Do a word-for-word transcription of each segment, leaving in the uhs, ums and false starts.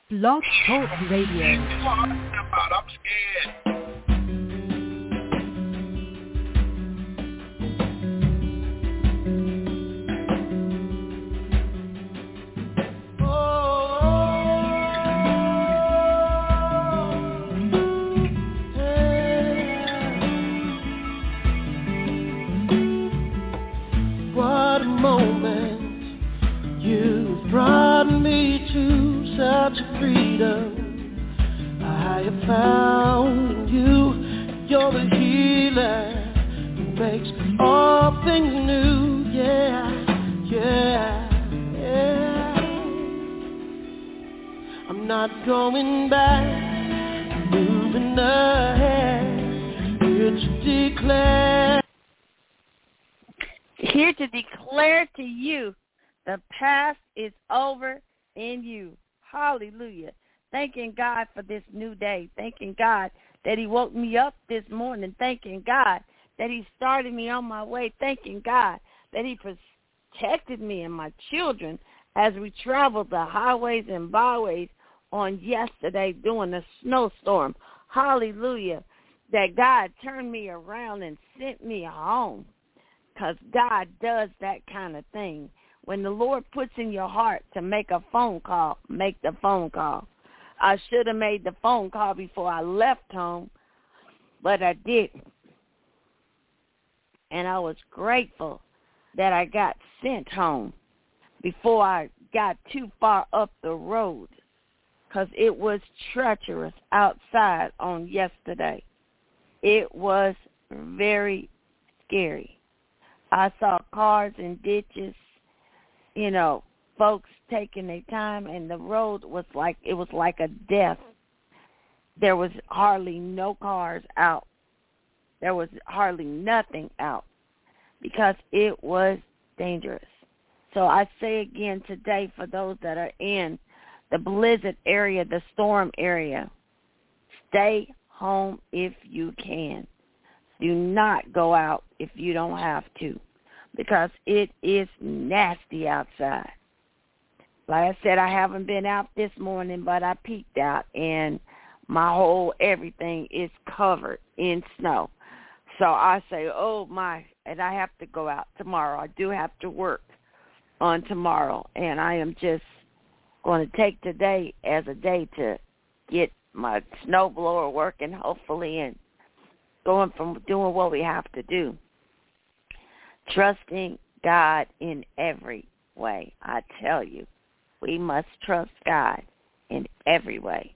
Blog Talk Radio. I'm scared. Such freedom I have found you. You're the healer who makes all things new. Yeah, yeah, yeah. I'm not going back, moving ahead. Here to declare, here to declare to you, the past is over in you. Hallelujah. Thanking God for this new day. Thanking God that he woke me up this morning. Thanking God that he started me on my way. Thanking God that he protected me and my children as we traveled the highways and byways on yesterday during the snowstorm. Hallelujah. That God turned me around and sent me home, because God does that kind of thing. When the Lord puts in your heart to make a phone call, make the phone call. I should have made the phone call before I left home, but I didn't. And I was grateful that I got sent home before I got too far up the road, because it was treacherous outside on yesterday. It was very scary. I saw cars in ditches, you know, folks taking their time, and the road was like, it was like a death. There was hardly no cars out. There was hardly nothing out because it was dangerous. So I say again today, for those that are in the blizzard area, the storm area, stay home if you can. Do not go out if you don't have to, because it is nasty outside. Like I said, I haven't been out this morning, but I peeked out, and my whole everything is covered in snow. So I say, oh, my, and I have to go out tomorrow. I do have to work on tomorrow, and I am just going to take today as a day to get my snowblower working, hopefully, and going from doing what we have to do. Trusting God in every way. I tell you, we must trust God in every way.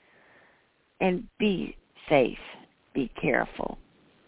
And be safe. Be careful.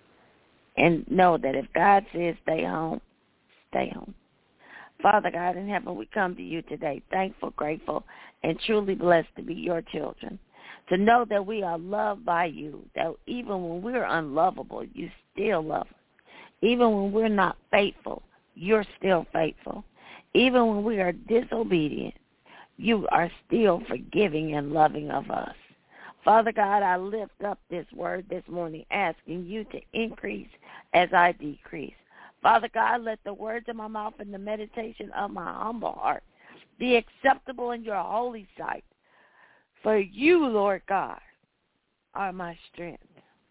And know that if God says stay home, stay home. Father God in heaven, we come to you today, thankful, grateful, and truly blessed to be your children. To know that we are loved by you, that even when we're unlovable, you still love us. Even when we're not faithful, you're still faithful. Even when we are disobedient, you are still forgiving and loving of us. Father God, I lift up this word this morning, asking you to increase as I decrease. Father God, let the words of my mouth and the meditation of my humble heart be acceptable in your holy sight. For you, Lord God, are my strength.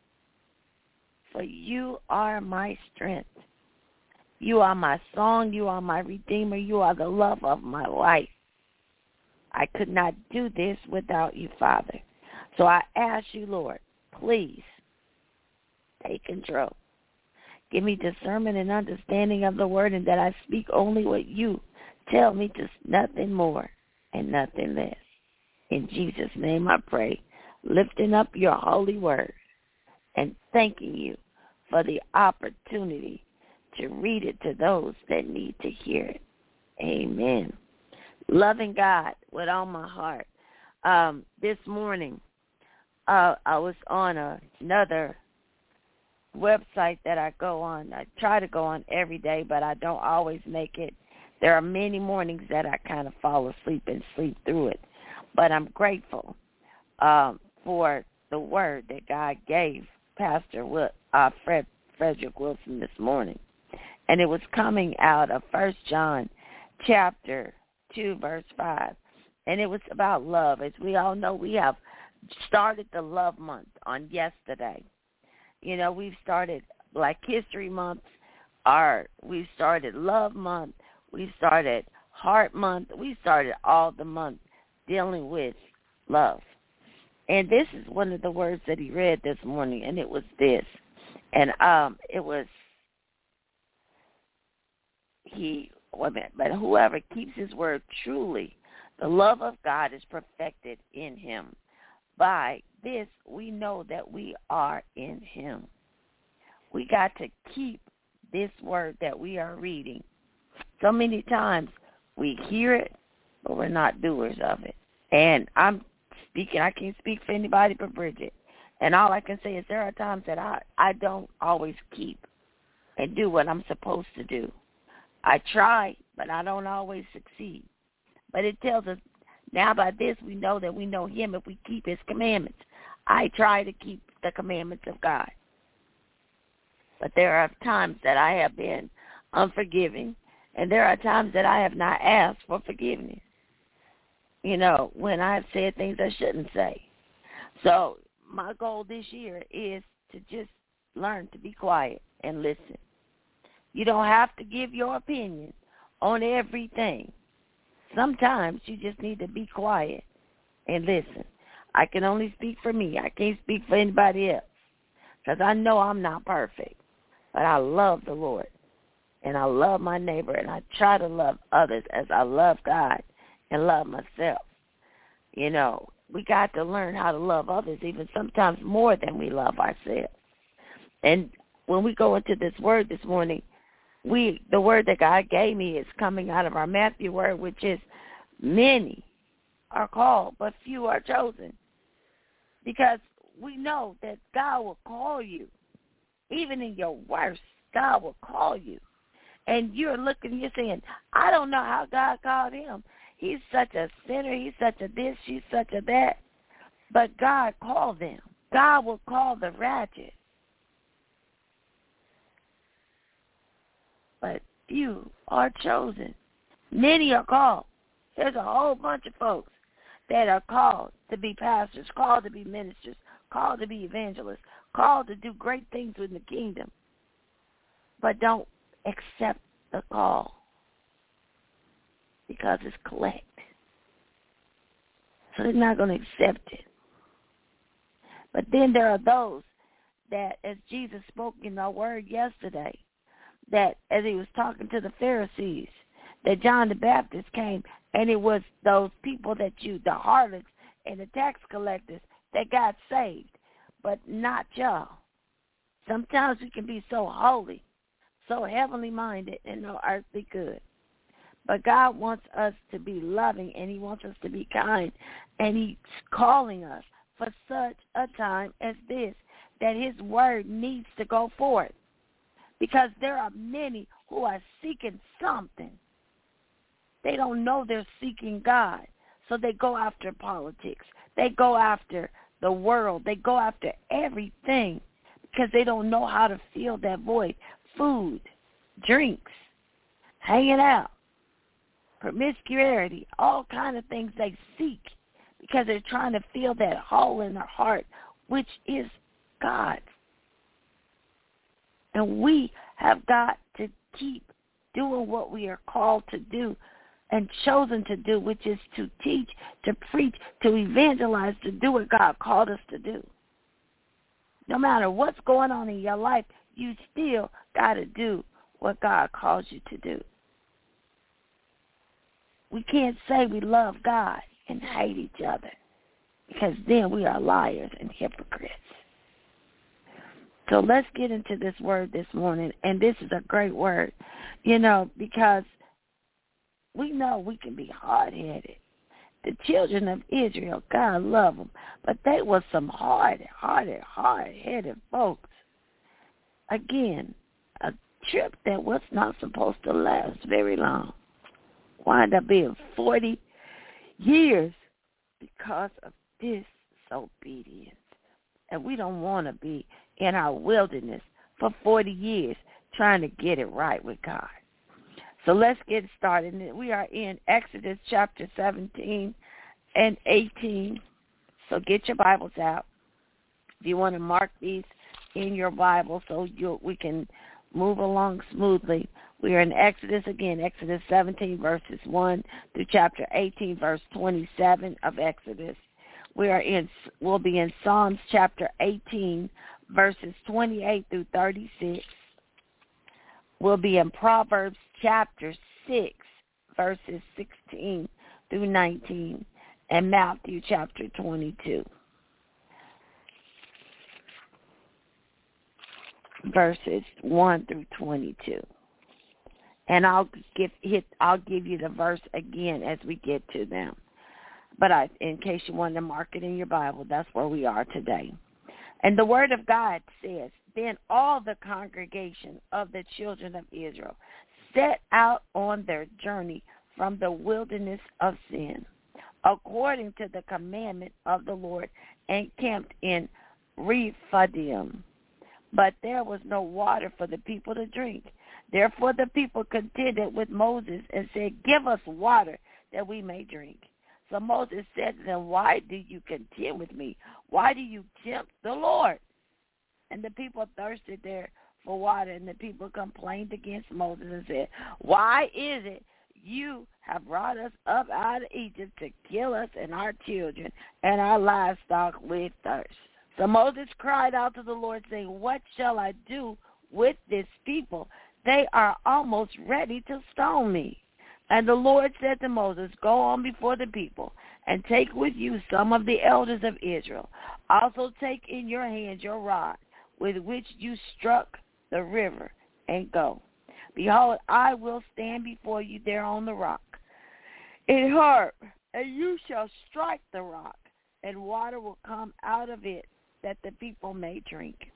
For you are my strength. You are my song. You are my redeemer. You are the love of my life. I could not do this without you, Father. So I ask you, Lord, please take control. Give me discernment and understanding of the word, and that I speak only what you tell me, just nothing more and nothing less. In Jesus' name I pray, lifting up your holy word and thanking you for the opportunity to read it to those that need to hear it. Amen. Loving God with all my heart. Um, this morning, uh, I was on a, another website that I go on. I try to go on every day, but I don't always make it. There are many mornings that I kind of fall asleep and sleep through it. But I'm grateful um, for the word that God gave Pastor Will, uh, Fred, Frederick Wilson this morning. And it was coming out of First John chapter two, verse five. And it was about love. As we all know, we have started the love month on yesterday. You know, we've started Black History Month. Our, we've started Love Month. We started Heart Month. We started all the month dealing with love. And this is one of the words that he read this morning, and it was this. And um, it was, he, wait a minute, but whoever keeps his word truly, the love of God is perfected in him. By this, we know that we are in him. We got to keep this word that we are reading. So many times we hear it, but we're not doers of it. And I'm speaking, I can't speak for anybody but Bridget. And all I can say is there are times that I, I don't always keep and do what I'm supposed to do. I try, but I don't always succeed. But it tells us, now by this we know that we know him if we keep his commandments. I try to keep the commandments of God. But there are times that I have been unforgiving, and there are times that I have not asked for forgiveness. You know, when I've said things I shouldn't say. So my goal this year is to just learn to be quiet and listen. You don't have to give your opinion on everything. Sometimes you just need to be quiet and listen. I can only speak for me. I can't speak for anybody else because I know I'm not perfect. But I love the Lord, and I love my neighbor, and I try to love others as I love God and love myself. You know, we got to learn how to love others even sometimes more than we love ourselves. And when we go into this word this morning, we the word that God gave me is coming out of our Matthew word, which is many are called, but few are chosen. Because we know that God will call you. Even in your worst, God will call you. And you're looking, you're saying, I don't know how God called him. He's such a sinner. He's such a this. She's such a that. But God called them. God will call the righteous. But few are chosen. Many are called. There's a whole bunch of folks that are called to be pastors, called to be ministers, called to be evangelists, called to do great things in the kingdom, but don't accept the call because it's collect. So they're not going to accept it. But then there are those that, as Jesus spoke in our word yesterday, that as he was talking to the Pharisees, that John the Baptist came, and it was those people that you, the harlots and the tax collectors, that got saved. But not y'all. Sometimes we can be so holy, so heavenly minded, and no earthly good. But God wants us to be loving, and he wants us to be kind, and he's calling us for such a time as this, that his word needs to go forth. Because there are many who are seeking something. They don't know they're seeking God, so they go after politics. They go after the world. They go after everything because they don't know how to fill that void. Food, drinks, hanging out, promiscuity, all kind of things they seek because they're trying to fill that hole in their heart, which is God. And we have got to keep doing what we are called to do and chosen to do, which is to teach, to preach, to evangelize, to do what God called us to do. No matter what's going on in your life, you still got to do what God calls you to do. We can't say we love God and hate each other because then we are liars and hypocrites. So let's get into this word this morning, and this is a great word, you know, because we know we can be hard-headed. The children of Israel, God love them, but they were some hard-hearted, hard-headed folks. Again, a trip that was not supposed to last very long wound up being forty years because of disobedience. And we don't want to be in our wilderness for forty years trying to get it right with God. So let's get started. We are in Exodus chapter seventeen. eighteen. So get your Bibles out. If you want to mark these in your Bible so you we can move along smoothly. We are in Exodus again, Exodus seventeen, verses one through chapter eighteen, verse twenty-seven of Exodus. We are in, we'll be in Psalms chapter eighteen, verses twenty-eight through thirty-six. We'll be in Proverbs chapter six, verses sixteen through nineteen, and Matthew chapter twenty-two, verses one through twenty-two. And I'll give hit. I'll give you the verse again as we get to them. But I, in case you want to mark it in your Bible, that's where we are today. And the Word of God says, "Then all the congregation of the children of Israel set out on their journey from the wilderness of Sin, according to the commandment of the Lord, and camped in Rephidim. But there was no water for the people to drink. Therefore the people contended with Moses and said, 'Give us water that we may drink.' So Moses said to them, 'Why do you contend with me? Why do you tempt the Lord?' And the people thirsted there for water, and the people complained against Moses and said, 'Why is it you have brought us up out of Egypt to kill us and our children and our livestock with thirst?' So Moses cried out to the Lord, saying, 'What shall I do with this people? They are almost ready to stone me.' And the Lord said to Moses, 'Go on before the people, and take with you some of the elders of Israel. Also take in your hand your rod, with which you struck the river, and go. Behold, I will stand before you there on the rock in Horeb, and you shall strike the rock, and water will come out of it, that the people may drink.'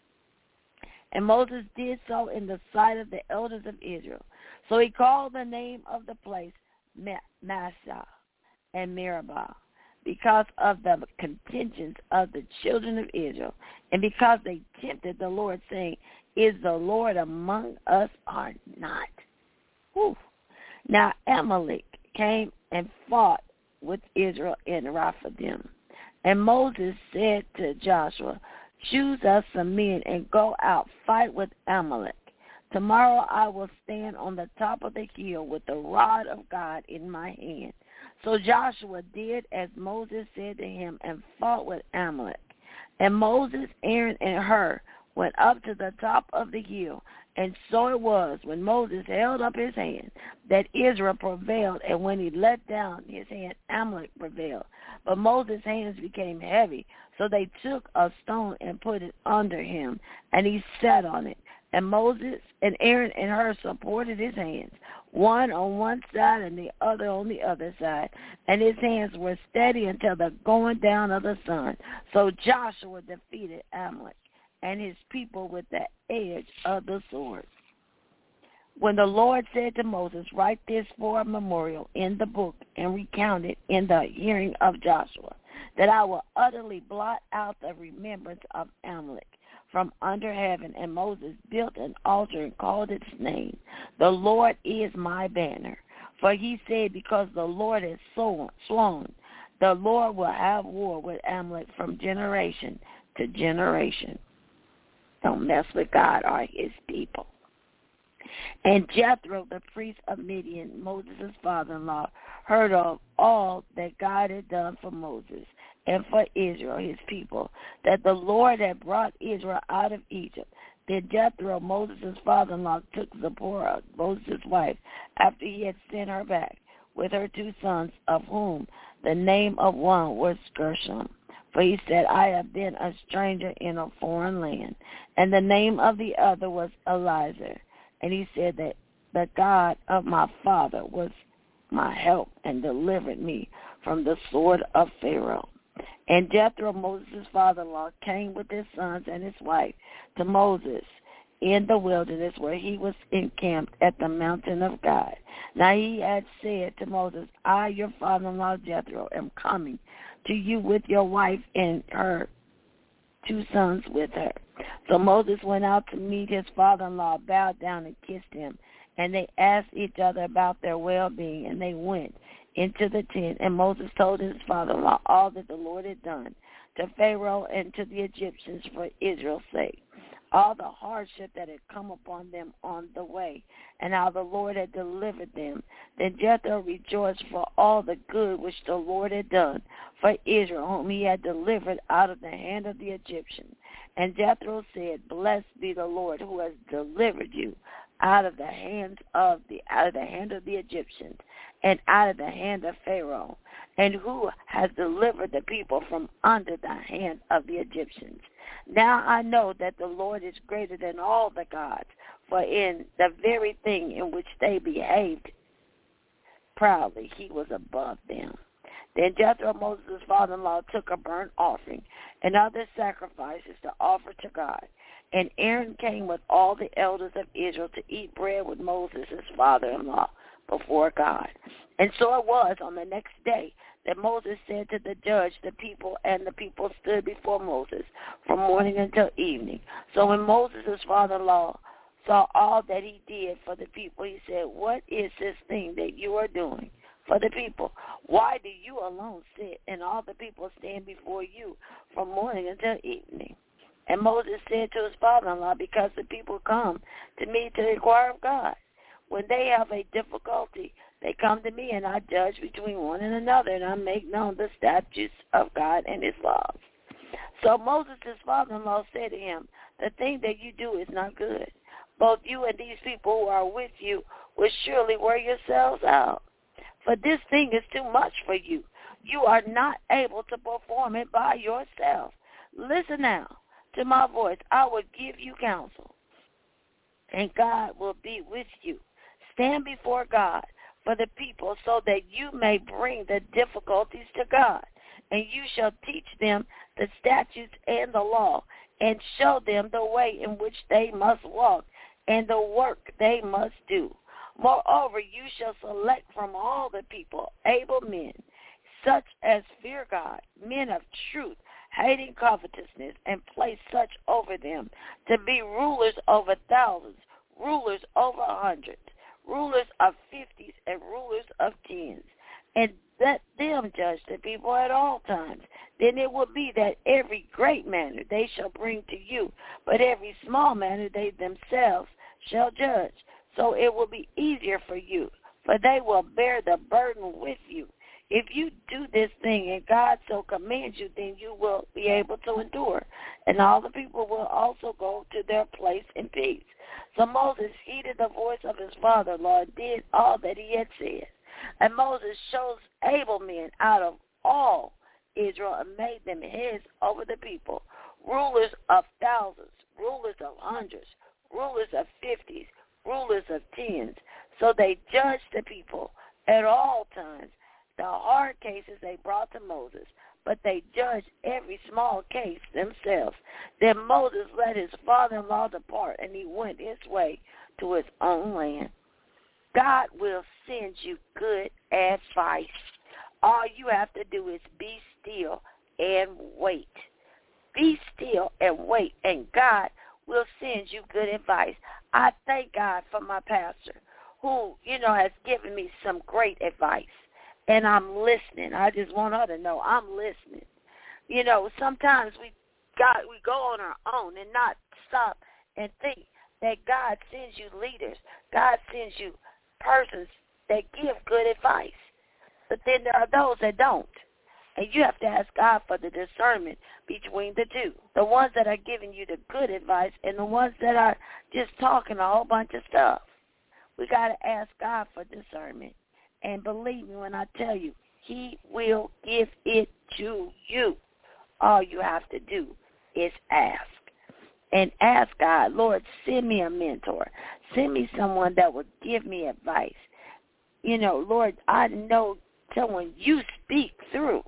And Moses did so in the sight of the elders of Israel. So he called the name of the place Massah and Meribah, because of the contentions of the children of Israel, and because they tempted the Lord, saying, 'Is the Lord among us or not?' Whew. Now Amalek came and fought with Israel in Rephidim. And Moses said to Joshua, 'Choose us some men and go out, fight with Amalek. Tomorrow I will stand on the top of the hill with the rod of God in my hand.' So Joshua did as Moses said to him and fought with Amalek. And Moses, Aaron, and Hur went up to the top of the hill. And so it was, when Moses held up his hand, that Israel prevailed, and when he let down his hand, Amalek prevailed. But Moses' hands became heavy, so they took a stone and put it under him, and he sat on it. And Moses and Aaron and Hur supported his hands, one on one side and the other on the other side, and his hands were steady until the going down of the sun. So Joshua defeated Amalek and his people with the edge of the sword. When the Lord said to Moses, 'Write this for a memorial in the book and recount it in the hearing of Joshua, that I will utterly blot out the remembrance of Amalek from under heaven.' And Moses built an altar and called its name, 'The Lord is my banner.' For he said, because the Lord has sworn, the Lord will have war with Amalek from generation to generation." Don't mess with God or his people. And Jethro, the priest of Midian, Moses' father-in-law, heard of all that God had done for Moses and for Israel, his people, that the Lord had brought Israel out of Egypt. Then Jethro, Moses' father-in-law, took Zipporah, Moses' wife, after he had sent her back, with her two sons, of whom the name of one was Gershom. For he said, "I have been a stranger in a foreign land." And the name of the other was Eliezer. And he said that the God of my father was my help and delivered me from the sword of Pharaoh. And Jethro, Moses' father-in-law, came with his sons and his wife to Moses in the wilderness, where he was encamped at the mountain of God. Now he had said to Moses, "I, your father-in-law Jethro, am coming to you with your wife and her two sons with her." So Moses went out to meet his father-in-law, bowed down and kissed him. And they asked each other about their well-being, and they went into the tent, and Moses told his father-in-law all that the Lord had done to Pharaoh and to the Egyptians for Israel's sake, all the hardship that had come upon them on the way, and how the Lord had delivered them. Then Jethro rejoiced for all the good which the Lord had done for Israel, whom he had delivered out of the hand of the Egyptians. And Jethro said, Blessed be the Lord who has delivered you out of the hands of the out of the hand of the Egyptians and out of the hand of Pharaoh, and who has delivered the people from under the hand of the Egyptians. Now I know that the Lord is greater than all the gods, for in the very thing in which they behaved proudly, he was above them. Then Jethro, Moses' father-in-law, took a burnt offering and other sacrifices to offer to God. And Aaron came with all the elders of Israel to eat bread with Moses, his father-in-law, before God. And so it was on the next day that Moses said to the judge, the people, and the people stood before Moses from morning until evening. So when Moses' father-in-law saw all that he did for the people, he said, What is this thing that you are doing for the people? Why do you alone sit and all the people stand before you from morning until evening? And Moses said to his father-in-law, Because the people come to me to inquire of God. When they have a difficulty, they come to me, and I judge between one and another, and I make known the statutes of God and his laws. So Moses, his father-in-law, said to him, The thing that you do is not good. Both you and these people who are with you will surely wear yourselves out. For this thing is too much for you. You are not able to perform it by yourself. Listen now to my voice. I will give you counsel, and God will be with you. Stand before God for the people so that you may bring the difficulties to God, and you shall teach them the statutes and the law, and show them the way in which they must walk and the work they must do. Moreover, you shall select from all the people able men, such as fear God, men of truth, hating covetousness, and place such over them to be rulers over thousands, rulers over hundreds, rulers of fifties, and rulers of tens, and let them judge the people at all times. Then it will be that every great matter they shall bring to you, but every small matter they themselves shall judge. So it will be easier for you, for they will bear the burden with you. If you do this thing and God so commands you, then you will be able to endure, and all the people will also go to their place in peace. So Moses heeded the voice of his father-in-law and did all that he had said. And Moses chose able men out of all Israel and made them heads over the people, rulers of thousands, rulers of hundreds, rulers of fifties, rulers of tens. So they judged the people at all times. The hard cases they brought to Moses, but they judged every small case themselves. Then Moses let his father-in-law depart, and he went his way to his own land. God will send you good advice. All you have to do is be still and wait. Be still and wait, and God will send you good advice. I thank God for my pastor who, you know, has given me some great advice. And I'm listening. I just want her to know I'm listening. You know, sometimes we got we go on our own and not stop and think that God sends you leaders. God sends you persons that give good advice. But then there are those that don't. And you have to ask God for the discernment between the two. The ones that are giving you the good advice and the ones that are just talking a whole bunch of stuff. We got to ask God for discernment. And believe me when I tell you, he will give it to you. All you have to do is ask. And ask God, Lord, send me a mentor. Send me someone that will give me advice. You know, Lord, I know someone you speak through.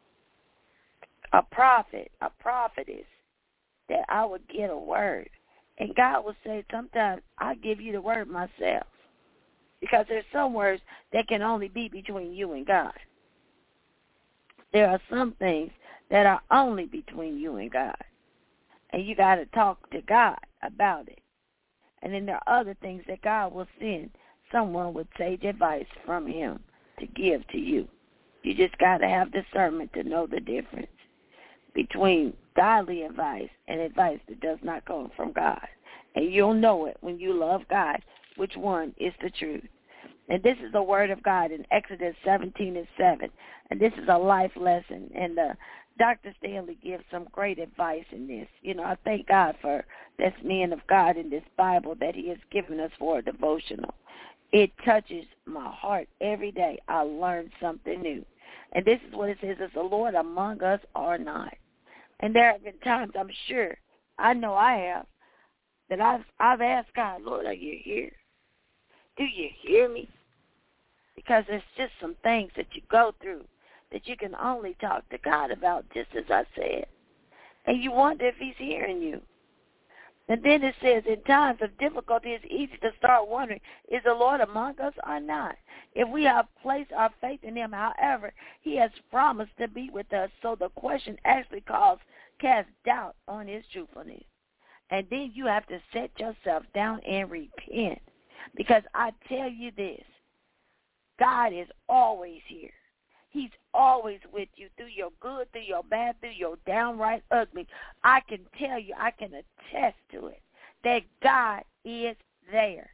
A prophet, a prophetess, that I would get a word. And God will say, sometimes I give you the word myself. Because there's some words that can only be between you and God. There are some things that are only between you and God. And you got to talk to God about it. And then there are other things that God will send someone with sage advice from him to give to you. You just got to have discernment to know the difference between godly advice and advice that does not come from God. And you'll know it when you love God, which one is the truth. And this is the word of God in Exodus seventeen and seven. And this is a life lesson. And uh, Doctor Stanley gives some great advice in this. You know, I thank God for this man of God in this Bible that he has given us for a devotional. It touches my heart every day. I learn something new. And this is what it says, is the Lord among us or not? And there have been times, I'm sure, I know I have, that I've, I've asked God, Lord, are you here? Do you hear me? Because there's just some things that you go through that you can only talk to God about, just as I said. And you wonder if he's hearing you. And then it says, in times of difficulty, it's easy to start wondering, is the Lord among us or not? If we have placed our faith in him, however, he has promised to be with us. So the question actually calls, cast doubt on his truthfulness. And then you have to set yourself down and repent. Because I tell you this, God is always here. He's always with you through your good, through your bad, through your downright ugly. I can tell you, I can attest to it, that God is there.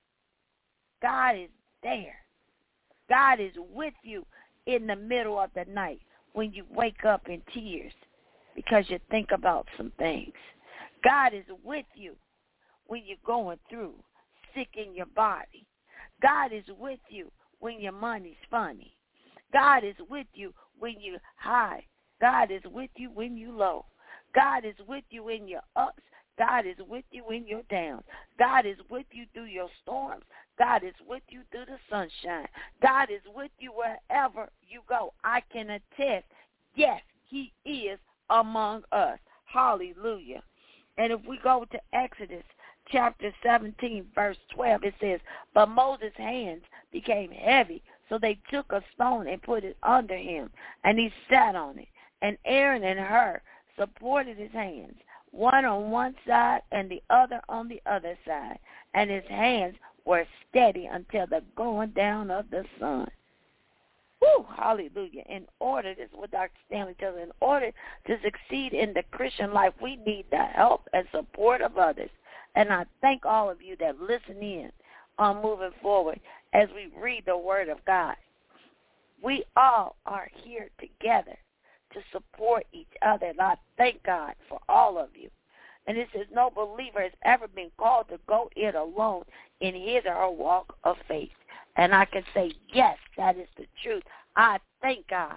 God is there. God is with you in the middle of the night when you wake up in tears because you think about some things. God is with you when you're going through, sick in your body. God is with you when your money's funny. God is with you when you're high. God is with you when you're low. God is with you in your ups. God is with you in your downs. God is with you through your storms. God is with you through the sunshine. God is with you wherever you go. I can attest, yes, he is among us. Hallelujah. And if we go to Exodus chapter seventeen, verse twelve, it says, but Moses' hands became heavy, so they took a stone and put it under him, and he sat on it. And Aaron and Hur supported his hands, one on one side and the other on the other side, and his hands were steady until the going down of the sun. Woo, hallelujah. In order, this is what Doctor Stanley tells us, in order to succeed in the Christian life, we need the help and support of others. And I thank all of you that listen in on moving forward as we read the Word of God. We all are here together to support each other, and I thank God for all of you. And it says no believer has ever been called to go it alone in his or her walk of faith. And I can say, yes, that is the truth. I thank God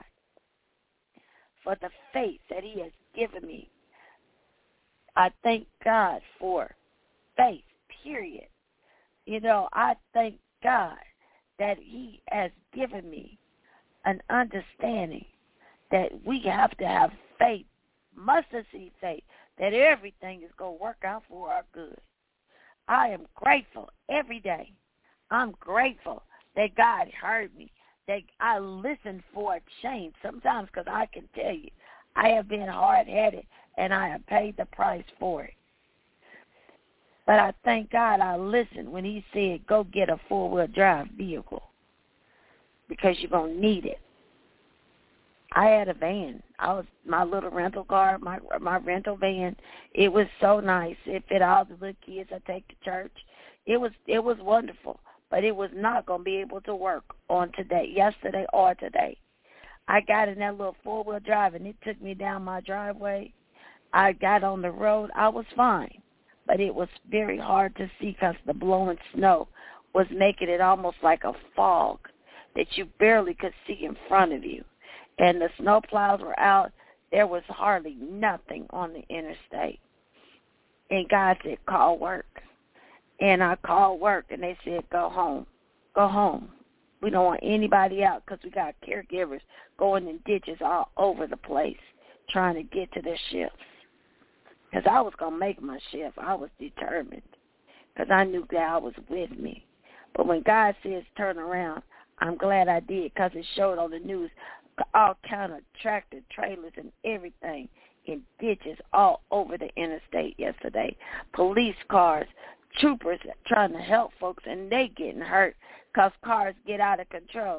for the faith that he has given me. I thank God for faith, period. You know, I thank God that he has given me an understanding that we have to have faith, mustard seed faith, that everything is going to work out for our good. I am grateful every day. I'm grateful that God heard me, that I listened for a change sometimes, because I can tell you, I have been hard-headed and I have paid the price for it. But I thank God I listened when he said, go get a four-wheel drive vehicle because you're going to need it. I had a van. I was my little rental car, my my rental van. It was so nice. It fit all the little kids I take to church. It was it was wonderful, but it was not going to be able to work on today, yesterday or today. I got in that little four-wheel drive, and it took me down my driveway. I got on the road. I was fine, but it was very hard to see because the blowing snow was making it almost like a fog that you barely could see in front of you. And the snow plows were out. There was hardly nothing on the interstate. And God said, call work. And I called work, and they said, go home. Go home. We don't want anybody out because we got caregivers going in ditches all over the place trying to get to their shifts. Because I was going to make my shift. I was determined because I knew God was with me. But when God says turn around, I'm glad I did because it showed on the news all kind of tractor trailers and everything in ditches all over the interstate yesterday. Police cars, troopers trying to help folks, and they getting hurt because cars get out of control.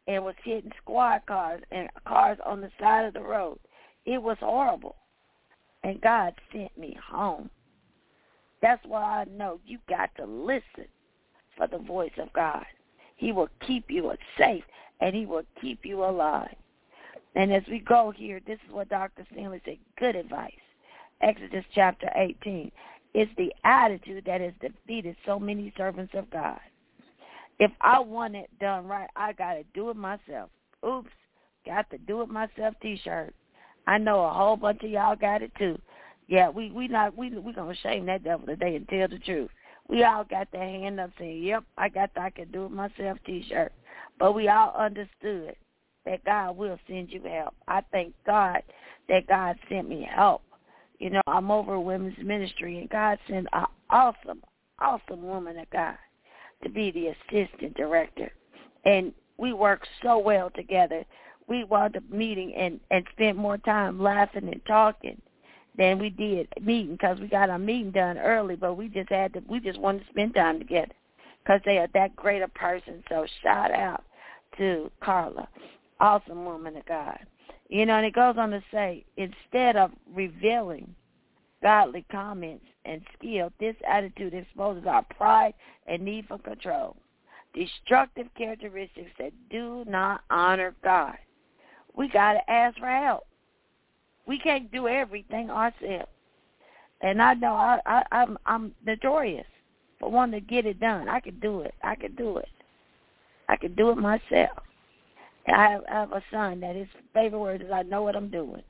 and was hitting squad cars and cars on the side of the road. It was horrible. And God sent me home. That's why I know you got to listen for the voice of God. He will keep you safe, and he will keep you alive. And as we go here, this is what Doctor Stanley said, good advice. Exodus chapter eighteen. It's the attitude that has defeated so many servants of God. If I want it done right, I got to do it myself. Oops, got to do it myself t-shirt. I know a whole bunch of y'all got it too. Yeah, we we not we we gonna shame that devil today and tell the truth. We all got that hand up saying, "Yep, I got the I can do it myself" T-shirt. But we all understood that God will send you help. I thank God that God sent me help. You know, I'm over women's ministry, and God sent an awesome, awesome woman of God to be the assistant director, and we work so well together. We wound up meeting and, and spent more time laughing and talking than we did meeting because we got our meeting done early, but we just had to, we just wanted to spend time together because they are that great a person. So shout out to Carla, awesome woman of God. You know, and it goes on to say, instead of revealing godly comments and skill, this attitude exposes our pride and need for control, destructive characteristics that do not honor God. We got to ask for help. We can't do everything ourselves. And I know I, I, I'm, I'm notorious for wanting to get it done. I can do it. I can do it. I can do it myself. I have, I have a son that his favorite word is, I know what I'm doing.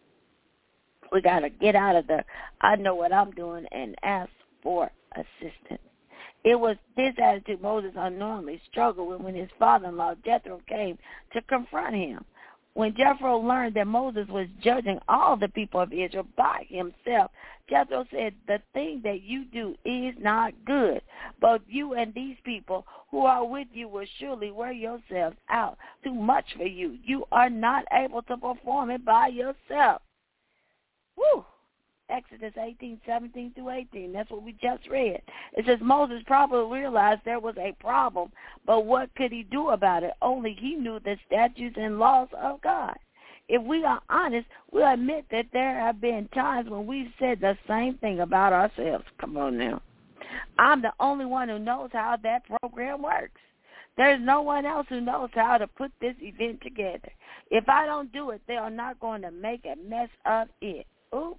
We got to get out of the I know what I'm doing and ask for assistance. It was this attitude Moses unknowingly struggled with when his father-in-law Jethro came to confront him. When Jethro learned that Moses was judging all the people of Israel by himself, Jethro said, the thing that you do is not good. Both you and these people who are with you will surely wear yourselves out. Too much for you. You are not able to perform it by yourself. Woo! Exodus eighteen, seventeen through eighteen. That's what we just read. It says Moses probably realized there was a problem, but what could he do about it? Only he knew the statutes and laws of God. If we are honest, we'll admit that there have been times when we've said the same thing about ourselves. Come on now. I'm the only one who knows how that program works. There's no one else who knows how to put this event together. If I don't do it, they are not going to make a mess of it. Oops.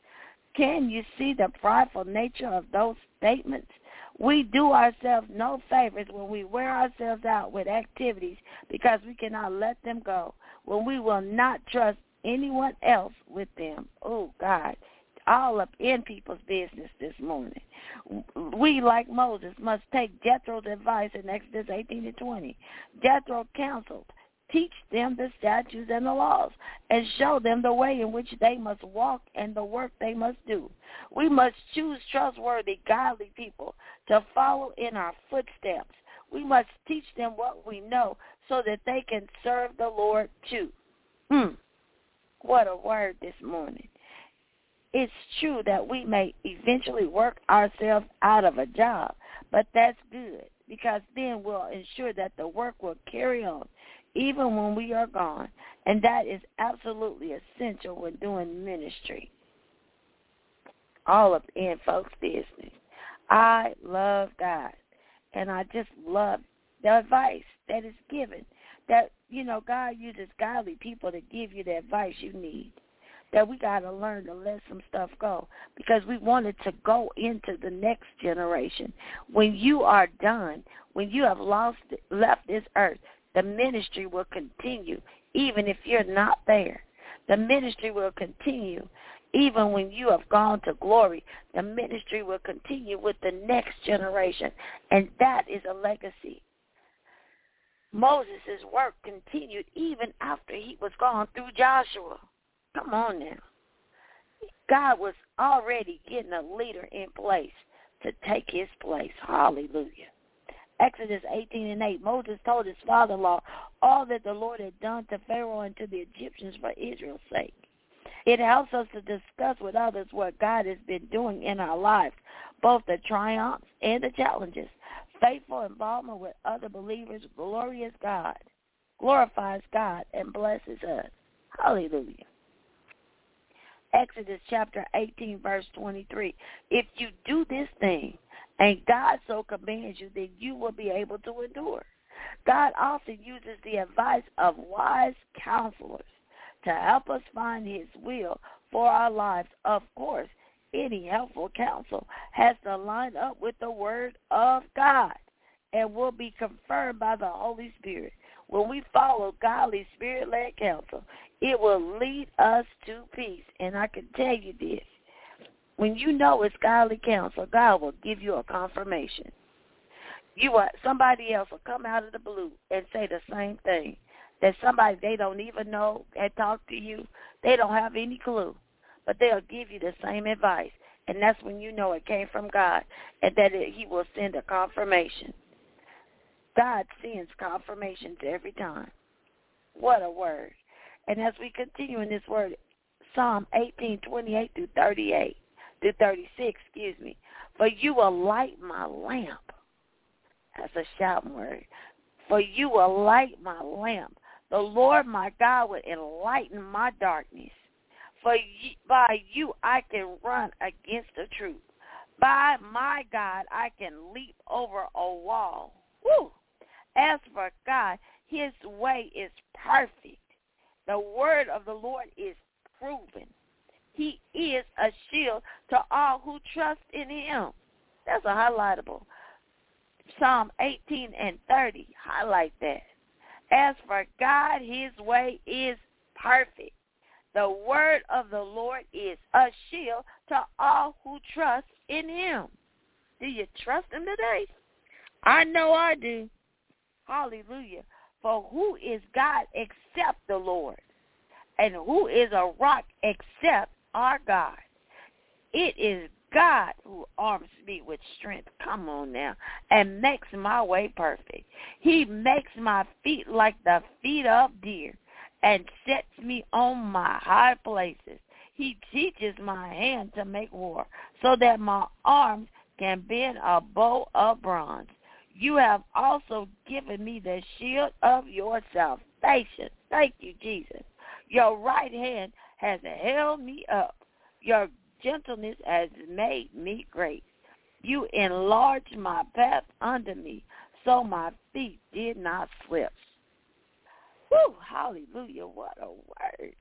Can you see the prideful nature of those statements? We do ourselves no favors when we wear ourselves out with activities because we cannot let them go, when we will not trust anyone else with them. Oh, God, all up in people's business this morning. We, like Moses, must take Jethro's advice in Exodus eighteen to twenty. Jethro counseled, teach them the statutes and the laws, and show them the way in which they must walk and the work they must do. We must choose trustworthy, godly people to follow in our footsteps. We must teach them what we know so that they can serve the Lord too. Hmm. What a word this morning. It's true that we may eventually work ourselves out of a job, but that's good because then we'll ensure that the work will carry on even when we are gone, and that is absolutely essential when doing ministry. All up in folks' business. I love God, and I just love the advice that is given, that, you know, God uses godly people to give you the advice you need, that we got to learn to let some stuff go because we wanted to go into the next generation. When you are done, when you have lost, left this earth, the ministry will continue even if you're not there. The ministry will continue even when you have gone to glory. The ministry will continue with the next generation, and that is a legacy. Moses' work continued even after he was gone through Joshua. Come on now. God was already getting a leader in place to take his place. Hallelujah. Exodus eighteen and eight, Moses told his father-in-law all that the Lord had done to Pharaoh and to the Egyptians for Israel's sake. It helps us to discuss with others what God has been doing in our lives, both the triumphs and the challenges. Faithful involvement with other believers, glorious God, glorifies God and blesses us. Hallelujah. Exodus chapter eighteen, verse twenty-three. If you do this thing, and God so commands you, then you will be able to endure. God often uses the advice of wise counselors to help us find his will for our lives. Of course, any helpful counsel has to line up with the word of God and will be confirmed by the Holy Spirit. When we follow godly spirit-led counsel, it will lead us to peace. And I can tell you this, when you know it's godly counsel, God will give you a confirmation. You will, somebody else will come out of the blue and say the same thing. That somebody they don't even know that talk to you, they don't have any clue, but they'll give you the same advice. And that's when you know it came from God and that it, he will send a confirmation. God sends confirmations every time. What a word. And as we continue in this word, Psalm eighteen, twenty-eight through thirty-eight, through thirty-six, excuse me. For you will light my lamp. That's a shouting word. For you will light my lamp. The Lord my God will enlighten my darkness. For you, by you I can run against the truth. By my God I can leap over a wall. Woo! As for God, his way is perfect. The word of the Lord is proven. He is a shield to all who trust in him. That's a highlightable. Psalm eighteen and thirty, highlight that. As for God, his way is perfect. The word of the Lord is a shield to all who trust in him. Do you trust him today? I know I do. Hallelujah. For who is God except the Lord? And who is a rock except our God? It is God who arms me with strength, come on now, and makes my way perfect. He makes my feet like the feet of deer and sets me on my high places. He teaches my hand to make war so that my arms can bend a bow of bronze. You have also given me the shield of your salvation. Thank you, Jesus. Your right hand has held me up. Your gentleness has made me great. You enlarged my path under me, so my feet did not slip. Whew, hallelujah, what a word.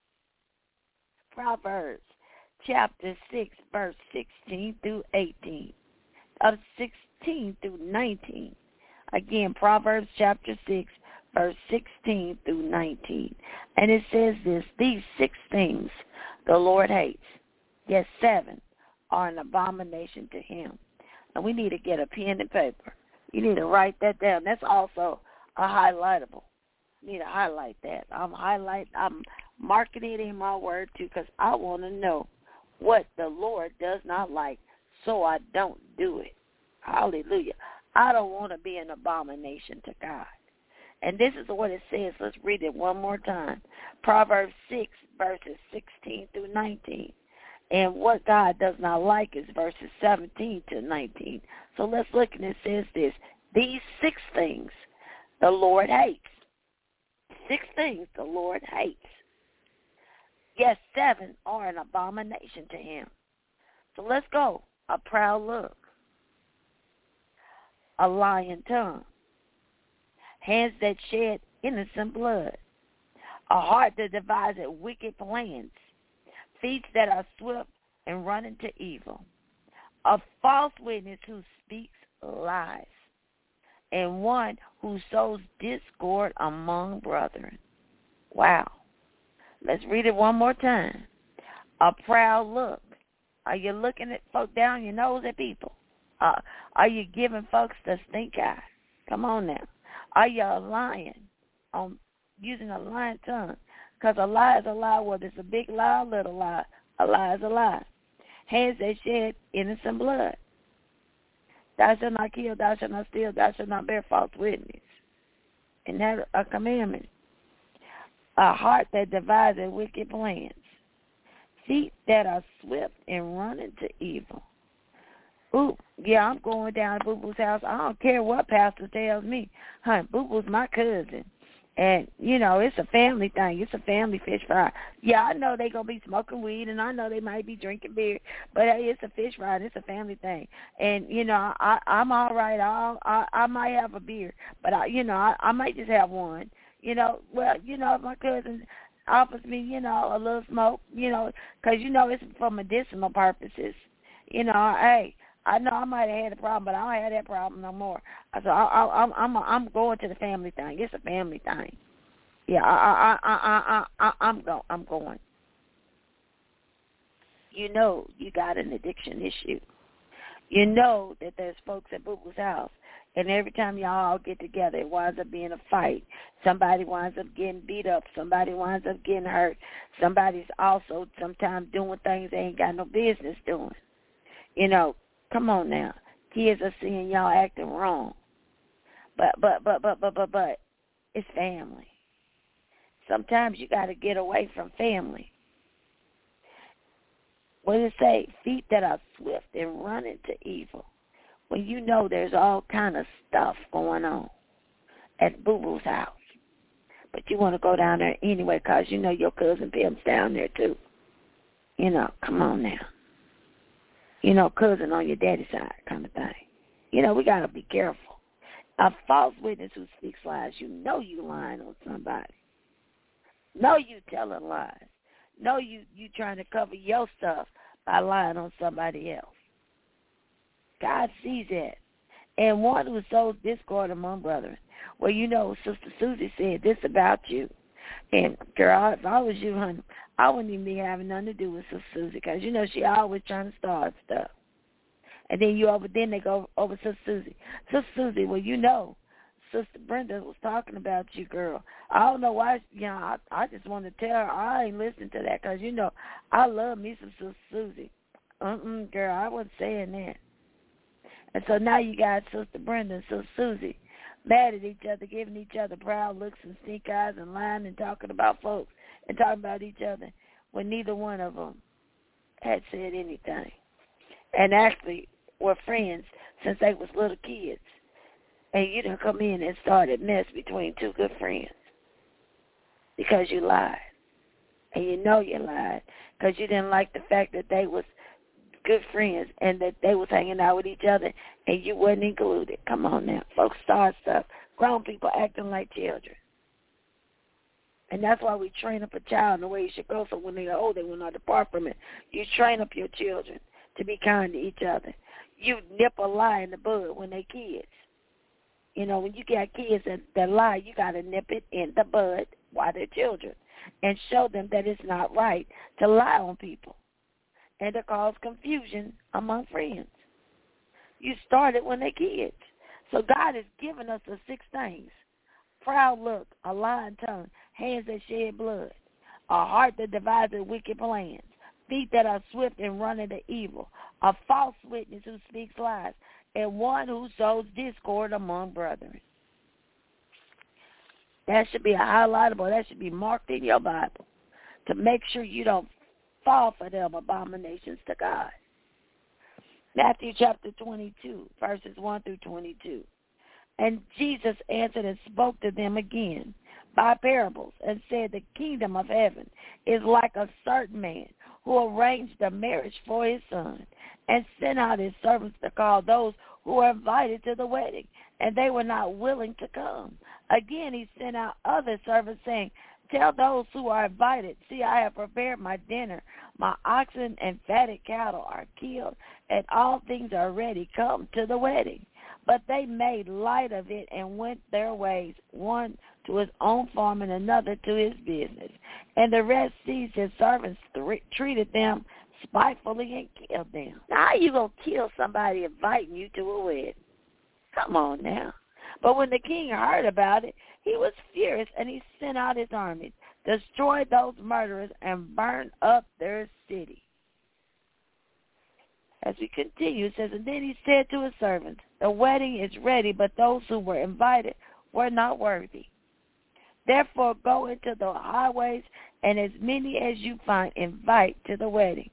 Proverbs chapter six, verse sixteen through eighteen. Of sixteen through nineteen. Again, Proverbs chapter six, verse sixteen through nineteen. And it says this, these six things the Lord hates. Yes, seven are an abomination to him. And we need to get a pen and paper. You need to write that down. That's also a highlightable. You need to highlight that. I'm highlight. I'm marking it in my word too, because I want to know what the Lord does not like, so I don't do it. Hallelujah. I don't want to be an abomination to God. And this is what it says. Let's read it one more time. Proverbs six, verses sixteen through nineteen. And what God does not like is verses seventeen to nineteen. So let's look, and it says this. These six things the Lord hates. Six things the Lord hates. Yes, seven are an abomination to him. So let's go. A proud look. A lying tongue. Hands that shed innocent blood. A heart that devises wicked plans. Feet that are swift and run into evil. A false witness who speaks lies. And one who sows discord among brethren. Wow. Let's read it one more time. A proud look. Are you looking at folk down your nose at people? Uh, are you giving folks the stink eye? Come on now. Are you lying on using a lying tongue? Because a lie is a lie, whether it's a big lie or a little lie. A lie is a lie. Hands that shed innocent blood. Thou shalt not kill, thou shalt not steal, thou shalt not bear false witness. And that's a commandment. A heart that devises wicked plans. Feet that are swift and run into evil. Ooh, yeah, I'm going down to Boo Boo's house. I don't care what pastor tells me. Honey, Boo Boo's my cousin. And, you know, it's a family thing. It's a family fish fry. Yeah, I know they going to be smoking weed, and I know they might be drinking beer, but hey, it's a fish fry. It's a family thing. And, you know, I, I'm all right. I'll, I I might have a beer, but, I, you know, I, I might just have one. You know, well, you know, if my cousin offers me, you know, a little smoke, you know, because, you know, it's for medicinal purposes. You know, hey, I know I might have had a problem, but I don't have that problem no more. So I, I, I'm I'm I'm going to the family thing. It's a family thing. Yeah, I I I I I, I I'm going. I'm going. You know, you got an addiction issue. You know that there's folks at Boo Boo's house, and every time y'all all get together, it winds up being a fight. Somebody winds up getting beat up. Somebody winds up getting hurt. Somebody's also sometimes doing things they ain't got no business doing. You know. Come on now. Kids are seeing y'all acting wrong. But, but, but, but, but, but, but, it's family. Sometimes you got to get away from family. What does it say? Feet that are swift and run into evil. When you know there's all kind of stuff going on at Boo Boo's house. But you want to go down there anyway because you know your cousin Pim's down there too. You know, come on now. You know, cousin on your daddy's side kind of thing. You know, we got to be careful. A false witness who speaks lies, you know you lying on somebody. Know you telling lies. Know you, you trying to cover your stuff by lying on somebody else. God sees that. And one who sows discord among brethren. Well, you know, Sister Susie said this about you. And, girl, if I was you, honey, I wouldn't even be having nothing to do with Sister Susie because, you know, she always trying to start stuff. And then you over, then they go over Sister Susie. Sister Susie, well, you know, Sister Brenda was talking about you, girl. I don't know why, you know, I, I just want to tell her I ain't listening to that because, you know, I love me some Sister Susie. Uh-uh, girl, I wasn't saying that. And so now you got Sister Brenda and Sister Susie mad at each other, giving each other proud looks and stink eyes and lying and talking about folks and talking about each other when neither one of them had said anything. And actually were friends since they was little kids. And you done come in and started mess between two good friends because you lied. And you know you lied because you didn't like the fact that they was good friends and that they was hanging out with each other and you wasn't included. Come on now. Folks start stuff. Grown people acting like children. And that's why we train up a child in the way you should go so when they're old they will not depart from it. You train up your children to be kind to each other. You nip a lie in the bud when they're kids. You know, when you got kids that, that lie, you got to nip it in the bud while they're children and show them that it's not right to lie on people and to cause confusion among friends. You started when they're kids. So God has given us the six things. Proud look, a lying tongue, hands that shed blood, a heart that devises wicked plans, feet that are swift and running to evil, a false witness who speaks lies, and one who sows discord among brethren. That should be a highlightable. That should be marked in your Bible to make sure you don't fall for them abominations to God. Matthew chapter twenty-two, verses one through twenty-two. And Jesus answered and spoke to them again by parables and said, the kingdom of heaven is like a certain man who arranged a marriage for his son and sent out his servants to call those who were invited to the wedding, and they were not willing to come. Again, he sent out other servants, saying, tell those who are invited, see, I have prepared my dinner. My oxen and fatted cattle are killed, and all things are ready. Come to the wedding. But they made light of it and went their ways, one to his own farm and another to his business. And the rest seized his servants, th- treated them spitefully, and killed them. Now, how you going to kill somebody inviting you to a wedding? Come on now. But when the king heard about it, he was furious, and he sent out his armies, destroyed those murderers, and burned up their city. As we continue, it says, and then he said to his servants, the wedding is ready, but those who were invited were not worthy. Therefore, go into the highways, and as many as you find, invite to the wedding.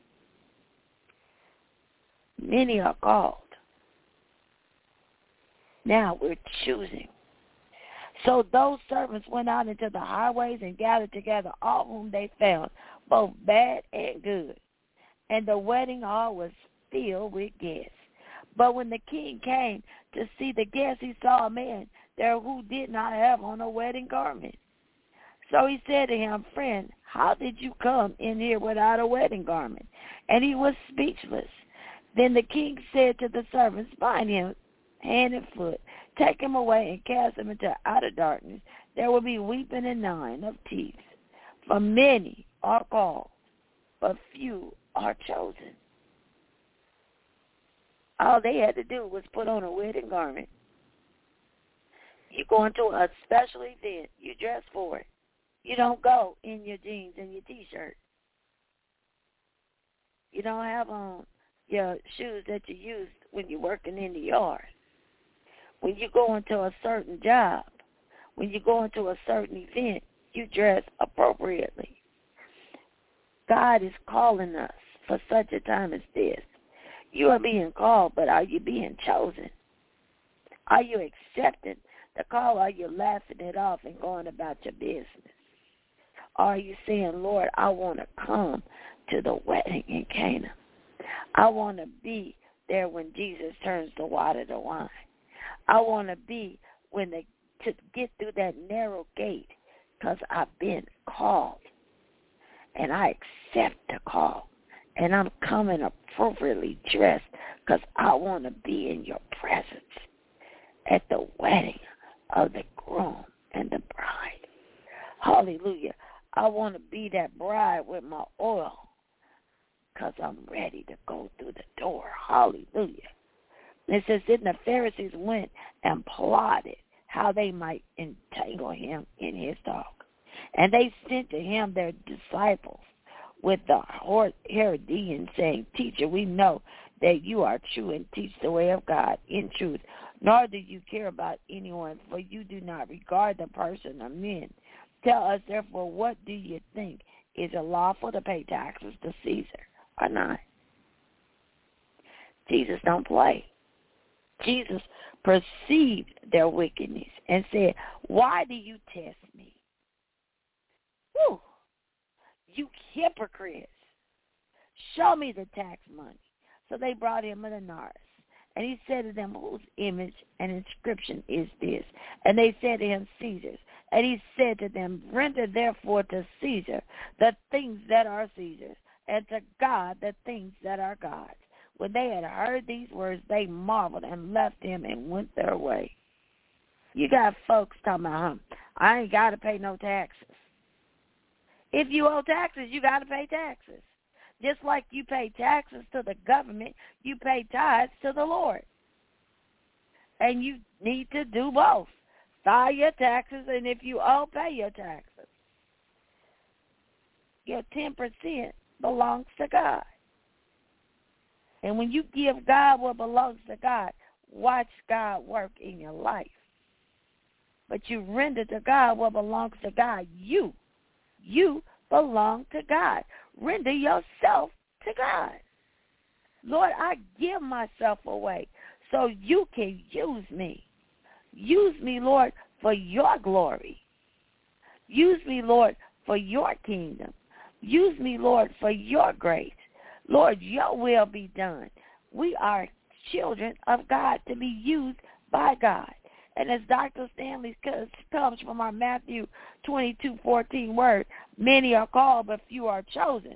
Many are called. Now we're choosing. So those servants went out into the highways and gathered together all whom they found, both bad and good. And the wedding hall was filled with guests. But when the king came to see the guests, he saw a man there who did not have on a wedding garment. So he said to him, Friend, how did you come in here without a wedding garment? And he was speechless. Then the king said to the servants, Bind him hand and foot, take him away and cast him into outer darkness. There will be weeping and gnashing of teeth. For many are called, but few are chosen. All they had to do was put on a wedding garment. You go into a special event, you dress for it. You don't go in your jeans and your T-shirt. You don't have on your shoes that you used when you're working in the yard. When you go into a certain job, when you go into a certain event, you dress appropriately. God is calling us for such a time as this. You are being called, but are you being chosen? Are you accepting the call? Are you laughing it off and going about your business? Are you saying, Lord, I want to come to the wedding in Cana. I want to be there when Jesus turns the water to wine. I want to be when they to get through that narrow gate because I've been called. And I accept the call. And I'm coming appropriately dressed because I want to be in your presence at the wedding of the groom and the bride. Hallelujah. I want to be that bride with my oil because I'm ready to go through the door. Hallelujah. It says, then the Pharisees went and plotted how they might entangle him in his talk. And they sent to him their disciples with the Herodians, saying, Teacher, we know that you are true and teach the way of God in truth, nor do you care about anyone, for you do not regard the person of men. Tell us, therefore, what do you think? Is it lawful to pay taxes to Caesar or not? Jesus don't play. Jesus perceived their wickedness and said, why do you test me? Whew. You hypocrites. Show me the tax money. So they brought him a denarius. And he said to them, whose image and inscription is this? And they said to him, Caesar's. And he said to them, render therefore to Caesar the things that are Caesar's, and to God the things that are God's. When they had heard these words, they marveled and left him and went their way. You got folks talking about, huh, I ain't got to pay no taxes. If you owe taxes, you got to pay taxes. Just like you pay taxes to the government, you pay tithes to the Lord. And you need to do both. File your taxes, and if you owe, pay your taxes. Your ten percent belongs to God. And when you give God what belongs to God, watch God work in your life. But you render to God what belongs to God. You, you belong to God. Render yourself to God. Lord, I give myself away so you can use me. Use me, Lord, for your glory. Use me, Lord, for your kingdom. Use me, Lord, for your grace. Lord, your will be done. We are children of God to be used by God. And as Doctor Stanley comes from our Matthew twenty-two fourteen word, many are called, but few are chosen.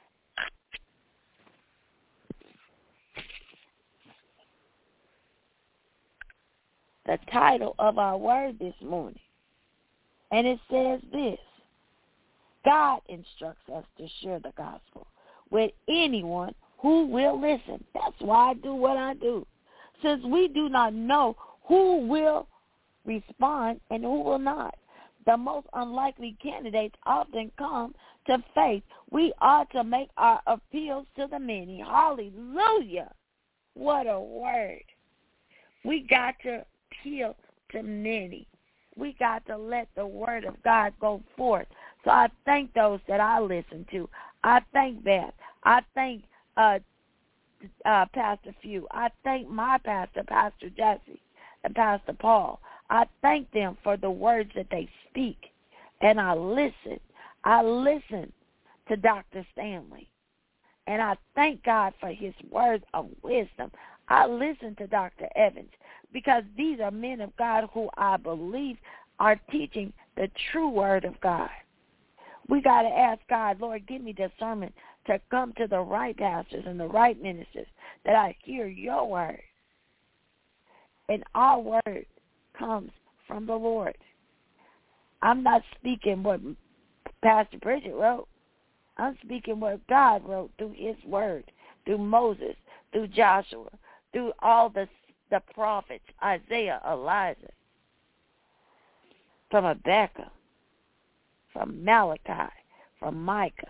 The title of our word this morning, and it says this: God instructs us to share the gospel with anyone who will listen. That's why I do what I do. Since we do not know who will respond and who will not, the most unlikely candidates often come to faith. We ought to make our appeals to the many. Hallelujah. What a word. We got to appeal to many. We got to let the word of God go forth. So I thank those that I listen to. I thank Beth. I thank uh, uh, Pastor Few. I thank my pastor, Pastor Jesse, and Pastor Paul. I thank them for the words that they speak, and I listen. I listen to Doctor Stanley, and I thank God for his words of wisdom. I listen to Doctor Evans because these are men of God who I believe are teaching the true word of God. We got to ask God, Lord, give me discernment to come to the right pastors and the right ministers, that I hear your word. And our word comes from the Lord. I'm not speaking what Pastor Bridget wrote. I'm speaking what God wrote through his word, through Moses, through Joshua, through all the, the prophets, Isaiah, Elijah, from Habakkuk, from Malachi, from Micah,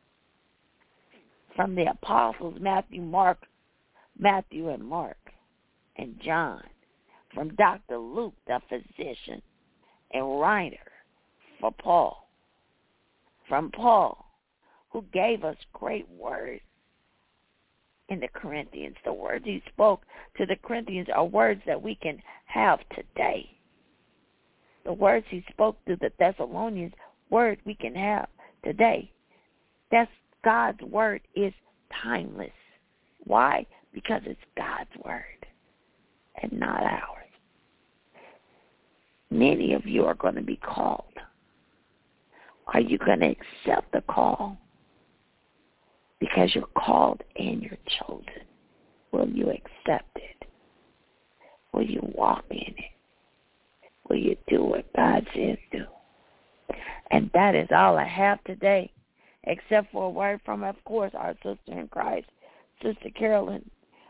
from the apostles, Matthew, Mark, Matthew and Mark, and John, from Doctor Luke, the physician, and writer for Paul, from Paul, who gave us great words in the Corinthians. The words he spoke to the Corinthians are words that we can have today. The words he spoke to the Thessalonians, words we can have today. That's God's word is timeless. Why? Because it's God's word and not ours. Many of you are going to be called. Are you going to accept the call? Because you're called and you're chosen. Will you accept it? Will you walk in it? Will you do what God says do? And that is all I have today, except for a word from, of course, our sister in Christ, Sister Carolyn,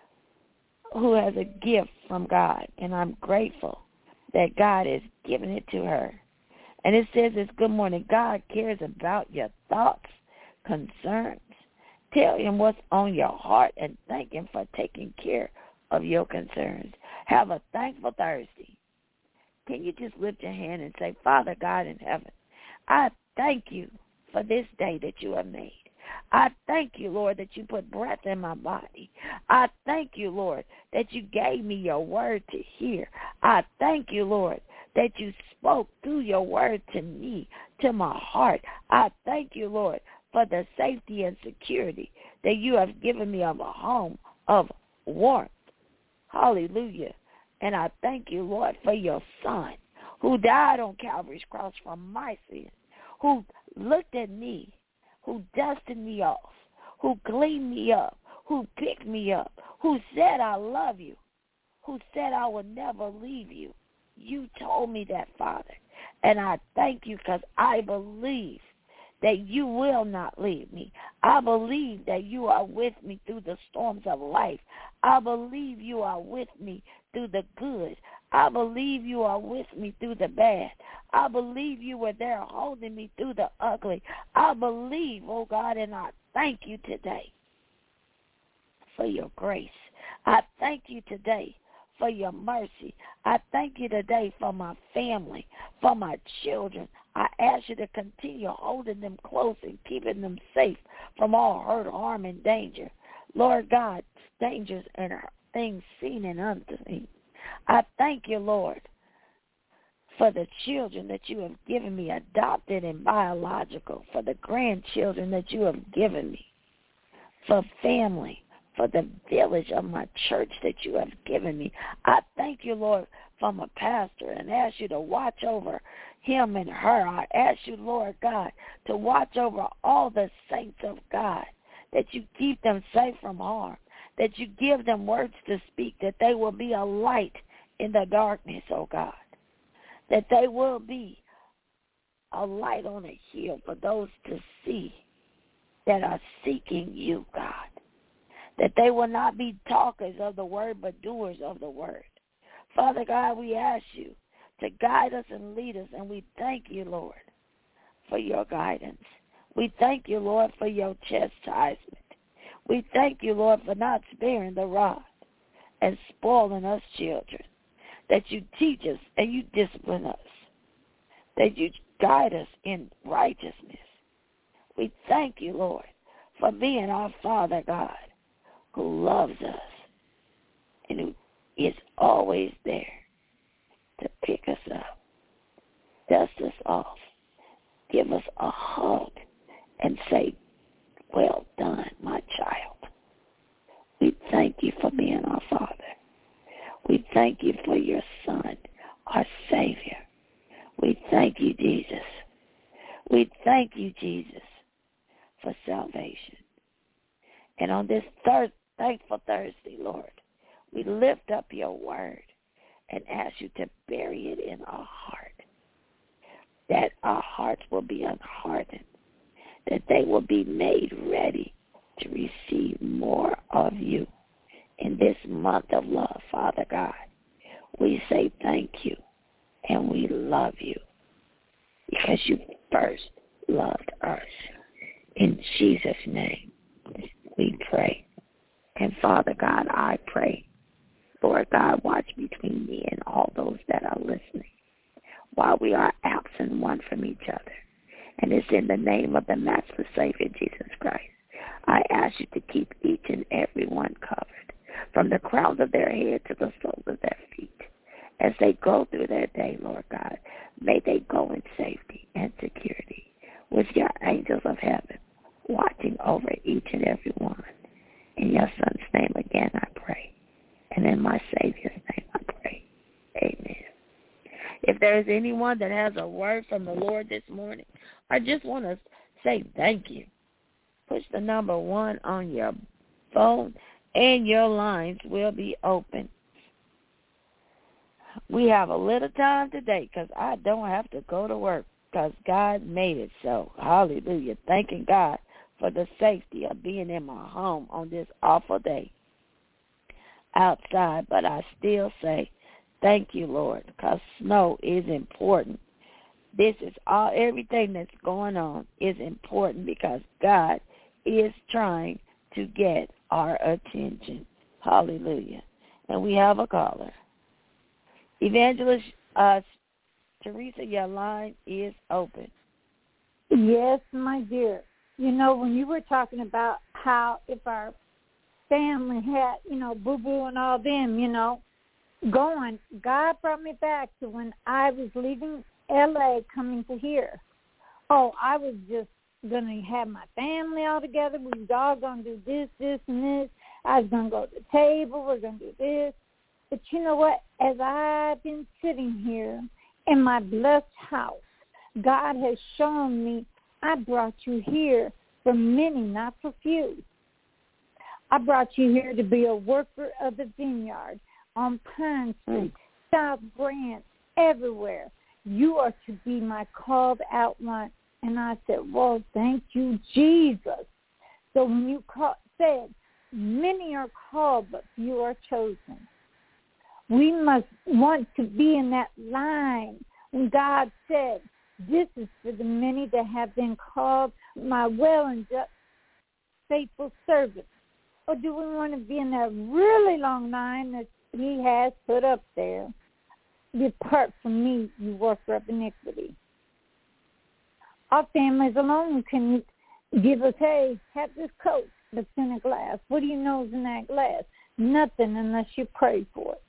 who has a gift from God. And I'm grateful that God has given it to her. And it says this, good morning. God cares about your thoughts, concerns. Tell him what's on your heart and thank him for taking care of your concerns. Have a thankful Thursday. Can you just lift your hand and say, Father God in heaven, I thank you for this day that you have made. I thank you, Lord, that you put breath in my body. I thank you, Lord, that you gave me your word to hear. I thank you, Lord, that you spoke through your word to me, to my heart. I thank you, Lord, for the safety and security that you have given me of a home of warmth. Hallelujah. And I thank you, Lord, for your son who died on Calvary's cross for my sins, who looked at me, who dusted me off, who cleaned me up, who picked me up, who said I love you, who said I will never leave you. You told me that, Father, and I thank you because I believe that you will not leave me. I believe that you are with me through the storms of life. I believe you are with me through the good. I believe you are with me through the bad. I believe you were there holding me through the ugly. I believe, oh God, and I thank you today for your grace. I thank you today for your mercy. I thank you today for my family, for my children. I ask you to continue holding them close and keeping them safe from all hurt, harm, and danger. Lord God, dangers and things seen and unseen. I thank you, Lord, for the children that you have given me, adopted and biological, for the grandchildren that you have given me, for family, for the village of my church that you have given me. I thank you, Lord, for my pastor and ask you to watch over him and her. I ask you, Lord God, to watch over all the saints of God, that you keep them safe from harm, that you give them words to speak, that they will be a light in the darkness, oh God, that they will be a light on a hill for those to see that are seeking you, God, that they will not be talkers of the word but doers of the word. Father God, we ask you to guide us and lead us, and we thank you, Lord, for your guidance. We thank you, Lord, for your chastisement. We thank you, Lord, for not sparing the rod and spoiling us children, that you teach us and you discipline us, that you guide us in righteousness. We thank you, Lord, for being our Father God who loves us and who is always there to pick us up, dust us off, give us a hug, and say, well done, my child. We thank you for being our Father. We thank you for your Son, our Savior. We thank you, Jesus. We thank you, Jesus, for salvation. And on this third, thankful Thursday, Lord, we lift up your word and ask you to bury it in our heart, that our hearts will be unhardened, that they will be made ready to receive more of you in this month of love, Father God. We say thank you and we love you because you first loved us. In Jesus' name we pray. And Father God, I pray, Lord God, watch between me and all those that are listening while we are absent one from each other. And it's in the name of the matchless Savior, Jesus Christ. I ask you to keep each and every one covered from the crowns of their head to the soles of their feet. As they go through their day, Lord God, may they go in safety and security with your angels of heaven watching over each and every one. In your Son's name again I pray. And in my Savior's name I pray. Amen. If there is anyone that has a word from the Lord this morning, I just want to say thank you. Push the number one on your phone and your lines will be open. We have a little time today because I don't have to go to work because God made it so. Hallelujah. Thanking God for the safety of being in my home on this awful day outside. But I still say thank you, Lord, because snow is important. This is all, everything that's going on is important because God is trying to get our attention. Hallelujah. And we have a caller. Evangelist uh, Teresa, your line is open. Yes, my dear. You know, when you were talking about how if our family had, you know, boo-boo and all them, you know, going, God brought me back to when I was leaving L A coming to here. Oh, I was just going to have my family all together. We was all going to do this, this, and this. I was going to go to the table. We're going to do this. But you know what? As I've been sitting here in my blessed house, God has shown me I brought you here for many, not for few. I brought you here to be a worker of the vineyard on Pine Street, South Grand, everywhere. You are to be my called out one. And I said, well, thank you, Jesus. So when you call, said, many are called, but few are chosen. We must want to be in that line when God said, this is for the many that have been called my well and just faithful servants. Or do we want to be in that really long line that he has put up there? Depart from me, you worker of iniquity. Our families alone can give us, hey, have this coat that's in a glass. What do you know is in that glass? Nothing unless you pray for it.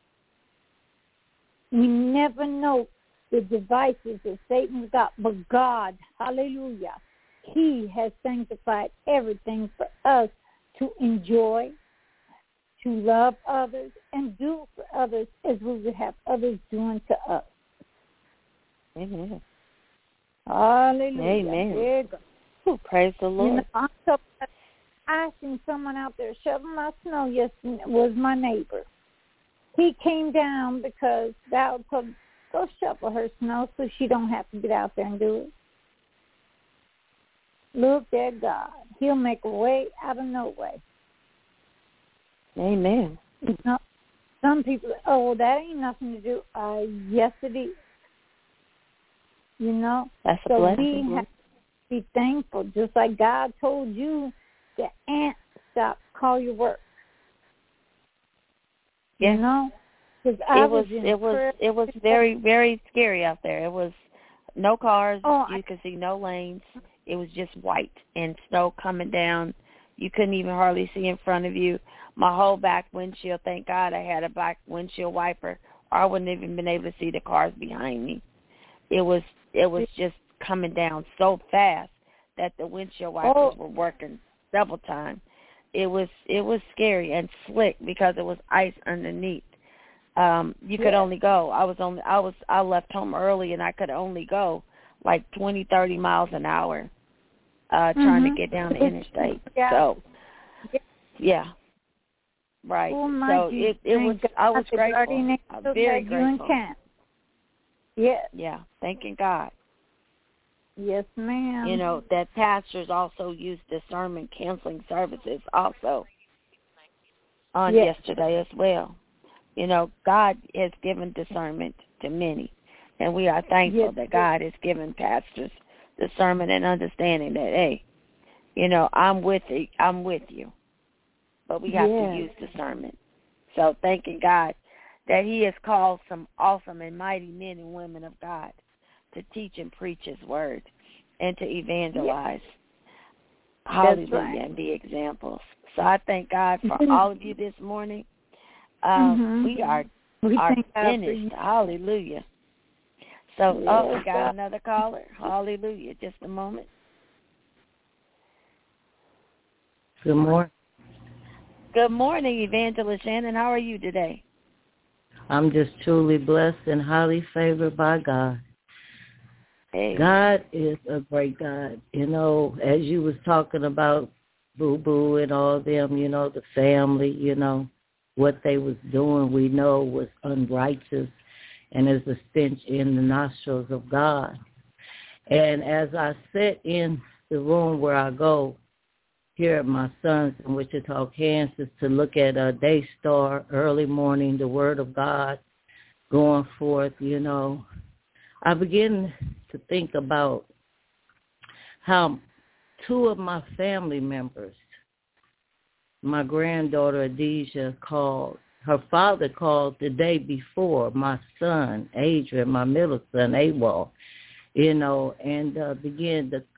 We never know the devices that Satan's got, but God, hallelujah, he has sanctified everything for us to enjoy, to love others, and do for others as we would have others doing to us. Amen. Hallelujah. Amen. Praise the Lord. You know, I'm so, I seen someone out there shoveling my snow yesterday. It was my neighbor. He came down because Val told him, go shovel her snow so she don't have to get out there and do it. Look at God. He'll make a way out of no way. Amen. You know, some people, oh, that ain't nothing to do. Uh, yes, it is. You know? That's a so blessing. we have to be thankful. Just like God told you to ant stop, call your work. Yeah. You know? It was, was it was it was very very scary out there. It was no cars. Oh, you I, could see no lanes. It was just white and snow coming down. You couldn't even hardly see in front of you. My whole back windshield. Thank God I had a back windshield wiper I wouldn't even been able to see the cars behind me. It was it was just coming down so fast that the windshield wipers oh. were working several times. It was it was scary and slick because it was ice underneath. Um, you could yeah. only go. I was only I was I left home early and I could only go like twenty, thirty miles an hour uh, mm-hmm. trying to get down the interstate. Yeah. So yeah. Right. Oh my so it, it was God. I was grateful. I'm very grateful. Yes. Yeah, thanking God. Yes, ma'am. You know, that pastors also use discernment counseling services also on yes. yesterday as well. You know, God has given discernment to many, and we are thankful yes. that God has given pastors discernment and understanding that, hey, you know, I'm with you, I'm with you, but we have yes. to use discernment. So thanking God that he has called some awesome and mighty men and women of God to teach and preach his word and to evangelize. Yes. Hallelujah, right. and be examples. So I thank God for mm-hmm. all of you this morning. Um, mm-hmm. We are, we are finished. Hallelujah. So, yes, oh, we got God. Another caller. Hallelujah. Just a moment. Good morning. Good morning, Evangelist Shannon. How are you today? I'm just truly blessed and highly favored by God. Amen. God is a great God. You know, as you was talking about Boo Boo and all them, you know, the family, you know, what they was doing, we know was unrighteous and is a stench in the nostrils of God. And as I sit in the room where I go, here at my son's in Wichita, Kansas, to look at a Daystar early morning, the Word of God going forth, you know, I begin to think about how two of my family members, my granddaughter Adisha called, her father called the day before, my son, Adrian, my middle son, Awal, you know, and uh, began to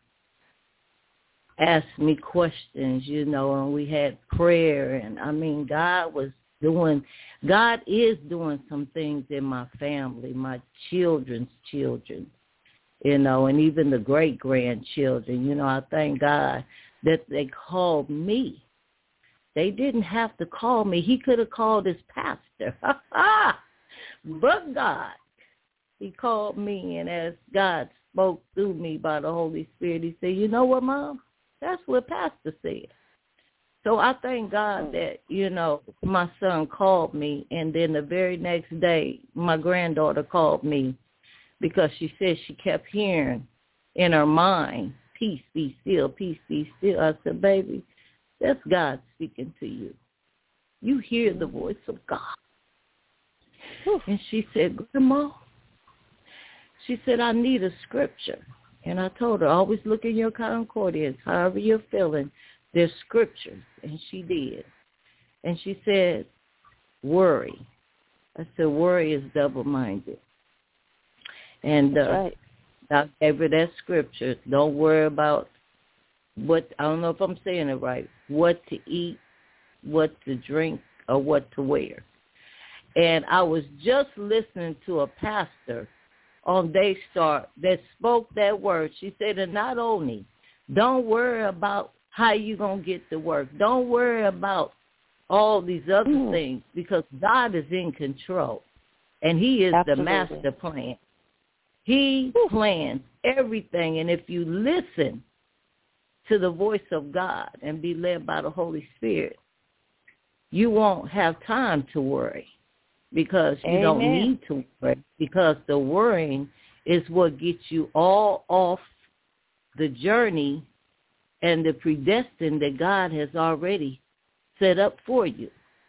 asked me questions, you know, and we had prayer. And, I mean, God was doing, God is doing some things in my family, my children's children, you know, and even the great-grandchildren. You know, I thank God that they called me. They didn't have to call me. He could have called his pastor. But God, he called me, and as God spoke through me by the Holy Spirit, he said, you know what, Mom? That's what Pastor said. So I thank God that, you know, my son called me, and then the very next day, my granddaughter called me because she said she kept hearing in her mind, peace be still, peace be still. I said, baby, that's God speaking to you. You hear the voice of God. And she said, Grandma, she said, I need a scripture. And I told her, always look in your concordance, however you're feeling, there's scriptures. And she did. And she said, worry. I said, worry is double-minded. And uh, right. I gave her that scripture. Don't worry about what, I don't know if I'm saying it right, what to eat, what to drink, or what to wear. And I was just listening to a pastor on Daystar that spoke that word. She said, and not only, don't worry about how you're going to get to work. Don't worry about all these other mm. things, because God is in control, and he is Absolutely. The master plan. He Ooh. Plans everything, and if you listen to the voice of God and be led by the Holy Spirit, you won't have time to worry. Because you Amen. Don't need to worry, because the worrying is what gets you all off the journey and the predestined that God has already set up for you.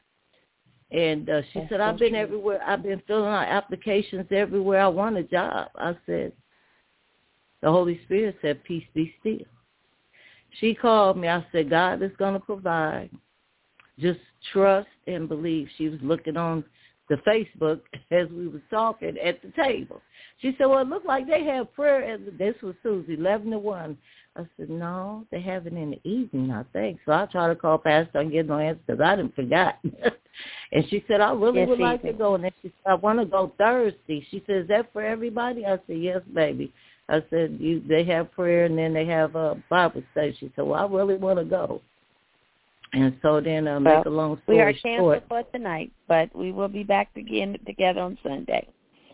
And uh, she That's said, I've been true. everywhere. I've been filling out applications everywhere. I want a job. I said, the Holy Spirit said, peace be still. She called me. I said, God is going to provide. Just trust and believe. She was looking on the Facebook as we were talking at the table. She said, well, it looked like they have prayer. As this was Tuesday, eleven to one. I said, no, they have it in the evening, I think. So I tried to call Pastor and get no answer because I didn't forgot. And she said, I really yes, would like easy. to go. And then she said, I want to go Thursday. She said, is that for everybody? I said, yes, baby. I said, you, they have prayer and then they have a Bible study. She said, well, I really want to go. And so then, uh, well, make a long story we are canceled short. for tonight, but we will be back again together on Sunday.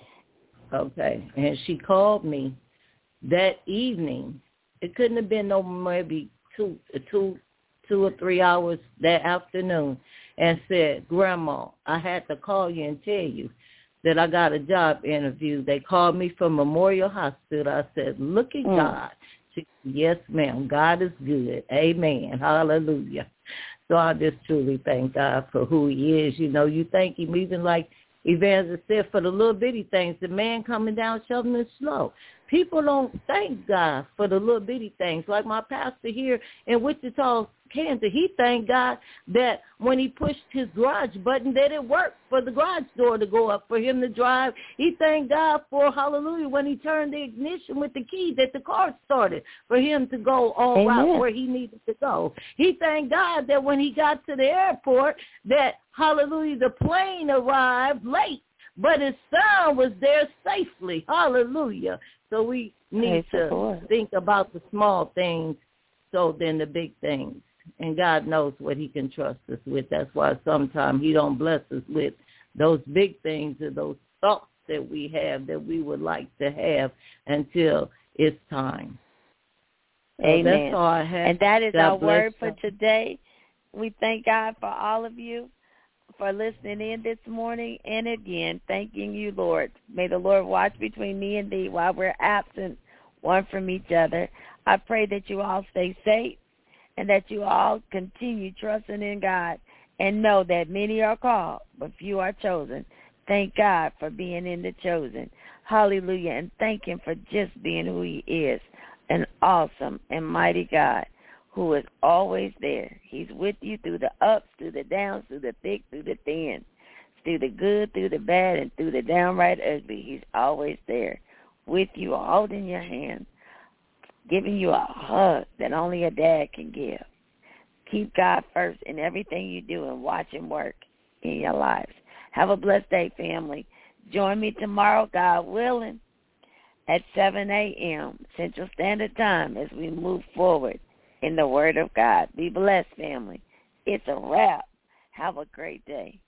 Okay. And she called me that evening. It couldn't have been no maybe two, two, two or three hours that afternoon, and said, Grandma, I had to call you and tell you that I got a job interview. They called me from Memorial Hospital. I said, look at mm. God. She said, yes, ma'am. God is good. Amen. Hallelujah. So I just truly thank God for who he is. You know, you thank him even like Evangelist said, for the little bitty things, the man coming down shoveling slow. People don't thank God for the little bitty things. Like my pastor here in Wichita, Kansas, he thanked God that when he pushed his garage button that it worked for the garage door to go up for him to drive. He thanked God for, hallelujah, when he turned the ignition with the key that the car started for him to go all route where he needed to go. He thanked God that when he got to the airport that, hallelujah, the plane arrived late, but his son was there safely. Hallelujah. So we need Praise to think about the small things so then the big things. And God knows what he can trust us with. That's why sometimes he don't bless us with those big things or those thoughts that we have that we would like to have until it's time. So Amen. that's all I have. And that is God our word you. for today. We thank God for all of you for listening in this morning. And again, thanking you, Lord. May the Lord watch between me and thee while we're absent one from each other. I pray that you all stay safe and that you all continue trusting in God and know that many are called, but few are chosen. Thank God for being in the chosen. Hallelujah. And thank him for just being who he is, an awesome and mighty God who is always there. He's with you through the ups, through the downs, through the thick, through the thin, through the good, through the bad, and through the downright ugly. He's always there with you, holding your hand, giving you a hug that only a dad can give. Keep God first in everything you do and watch him work in your lives. Have a blessed day, family. Join me tomorrow, God willing, at seven a.m. Central Standard Time as we move forward in the Word of God. Be blessed, family. It's a wrap. Have a great day.